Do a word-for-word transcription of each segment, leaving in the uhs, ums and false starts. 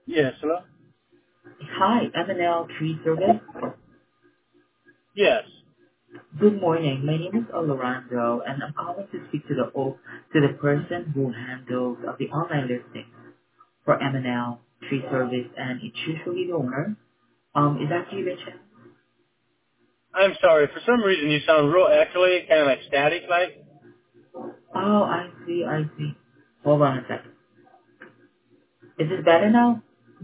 Yes, hello? Hi, M and L Tree Service. Yes. Good morning. My name is Olorando, and I'm calling to speak to the o- to the person who handles uh, the online listing for M and L Tree Service, and it's usually the owner. Um, is that you, Richard? I'm sorry. For some reason, you sound real echoey, kind of like static like. Oh, I see, I see. Hold on a second. Is this better now?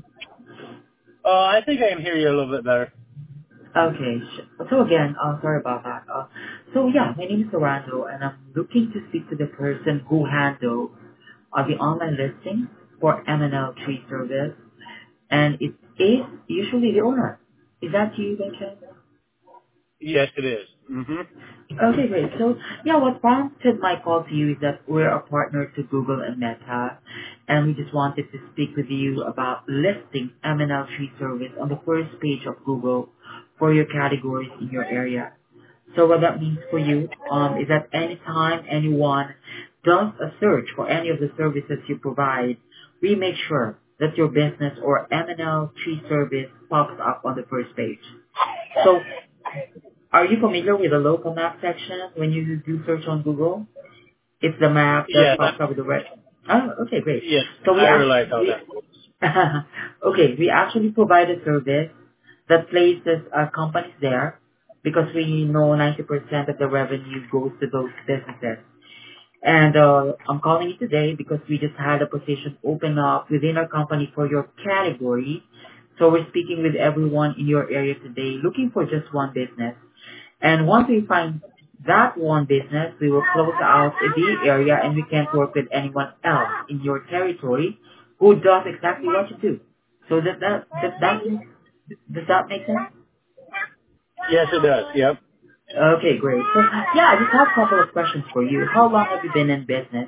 Uh, I think I can hear you a little bit better. Okay. sh- So again, uh, sorry about that. Uh, so yeah, my name is Orlando, and I'm looking to speak to the person who handles uh, the online listing for M and L Tree Service. And it is usually the owner. Is that you, Benjamin? Yes, it is. Mm-hmm. Okay, great. So, yeah, what prompted my call to you is that we're a partner to Google and Meta, and we just wanted to speak with you about listing M and L Tree Service on the first page of Google for your categories in your area. So what that means for you um, is that anytime anyone does a search for any of the services you provide, we make sure that your business or M and L Tree Service pops up on the first page. So are you familiar with the local map section when you do search on Google? It's the map that Yes, I, pops up with the red. Oh, okay, great. yes, So we I act realize how we that works. okay, we actually provide a service that places uh, companies there because we know ninety percent of the revenue goes to those businesses. And uh, I'm calling you today because we just had a position open up within our company for your category. So we're speaking with everyone in your area today looking for just one business. And once we find that one business, we will close out the area and we can't work with anyone else in your territory who does exactly what you do. So does that, does that, does that make sense? Yes, it does. Yep. Okay, great. So yeah, I just have a couple of questions for you. How long have you been in business?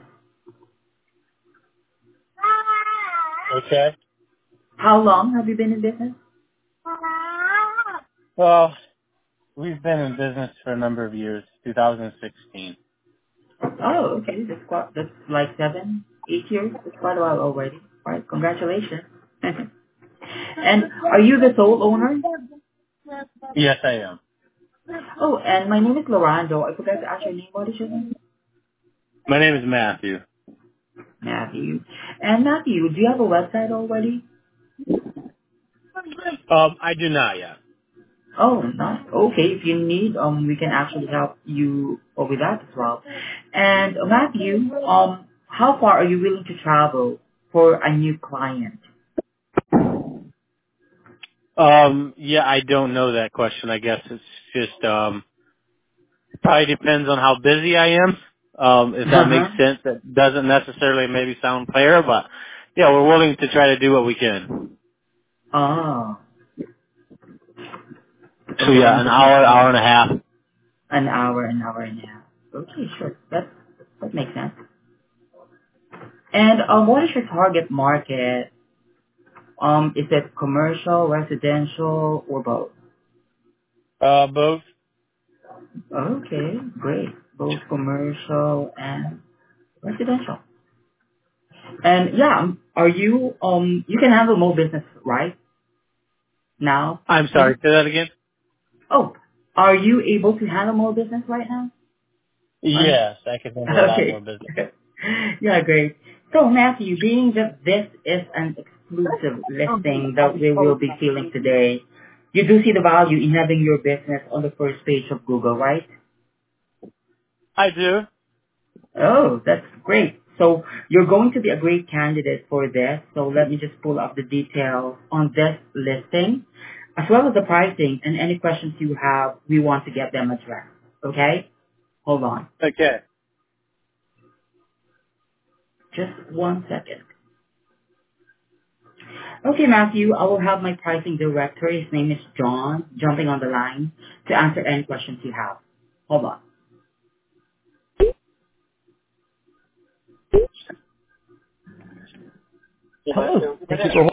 Okay. How long have you been in business? Well, we've been in business for a number of years, two thousand sixteen. Oh, okay. That's quite, that's like seven, eight years. That's quite a while already. All right, congratulations. And are you the sole owner? Yes, I am. Oh, and my name is Lorando. I forgot to ask your name. What is your name? My name is Matthew. Matthew. And Matthew, do you have a website already? Um, I do not yet. Oh, not okay. If you need, um, we can actually help you uh, with that as well. And uh, Matthew, um, how far are you willing to travel for a new client? Um, yeah, I don't know that question. I guess it's just, um, probably depends on how busy I am. Um, if that Uh makes huh. sense, that doesn't necessarily maybe sound fair, but yeah, we're willing to try to do what we can. Ah, So okay. Let yeah, me an just make hour, a hour note. and a half. An hour, an hour and a half. Okay, sure. That that makes sense. And um, what is your target market? Um, is it commercial, residential, or both? Uh, both. Okay, great. Both commercial and residential. And yeah, um, are you um you can handle more business right now, I'm sorry, Matthew? say that again? Oh, are you able to handle more business right now? Are you? Yes, I can handle a lot more Okay. business. Yeah, great. So Matthew, being that this is an exclusive listing that we will be feeling today, you do see the value in having your business on the first page of Google, right? I do. Oh, that's great. So you're going to be a great candidate for this. So let me just pull up the details on this listing, as well as the pricing and any questions you have, we want to get them addressed. Okay? Hold on. Okay. Just one second. Okay, Matthew, I will have my pricing director, his name is John, jumping on the line to answer any questions you have. Hold on. Hello. Thank you for